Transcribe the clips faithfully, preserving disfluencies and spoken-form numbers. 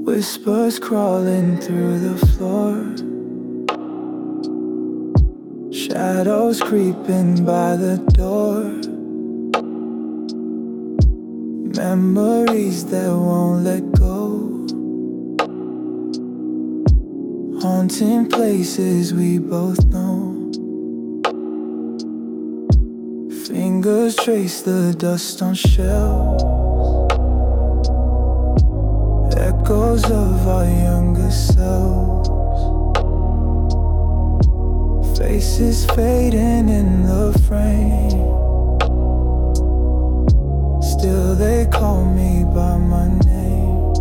Whispers crawling through the floor, shadows creeping by the door, memories that won't let go, haunting places we both know. Fingers trace the dust on shelves, echoes of our younger selves, faces fading in the frame. Still they call me by my name.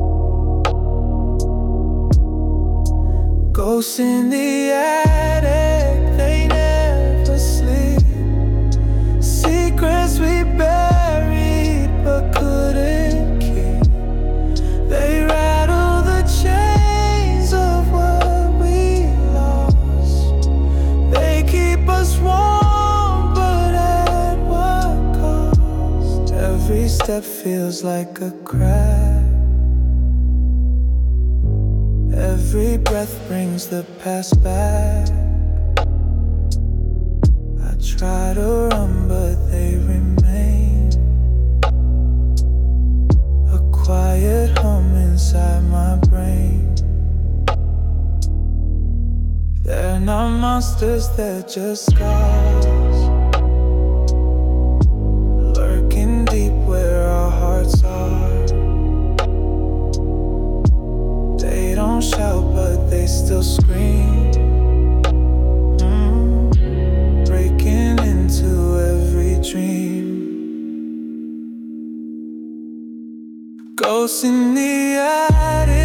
Ghosts in the attic, they never sleep. Secrets we buried but couldn't keep. They rattle the chains of what we lost. They keep us warm, but at what cost? Every step feels like a crack. Every breath brings the past back. I try to run, but they remain. A quiet hum inside my brain. They're not monsters, they're just scars, lurking deep where our hearts are. They don't shout, but they still scream, mm, breaking into every dream. Ghosts in the attic.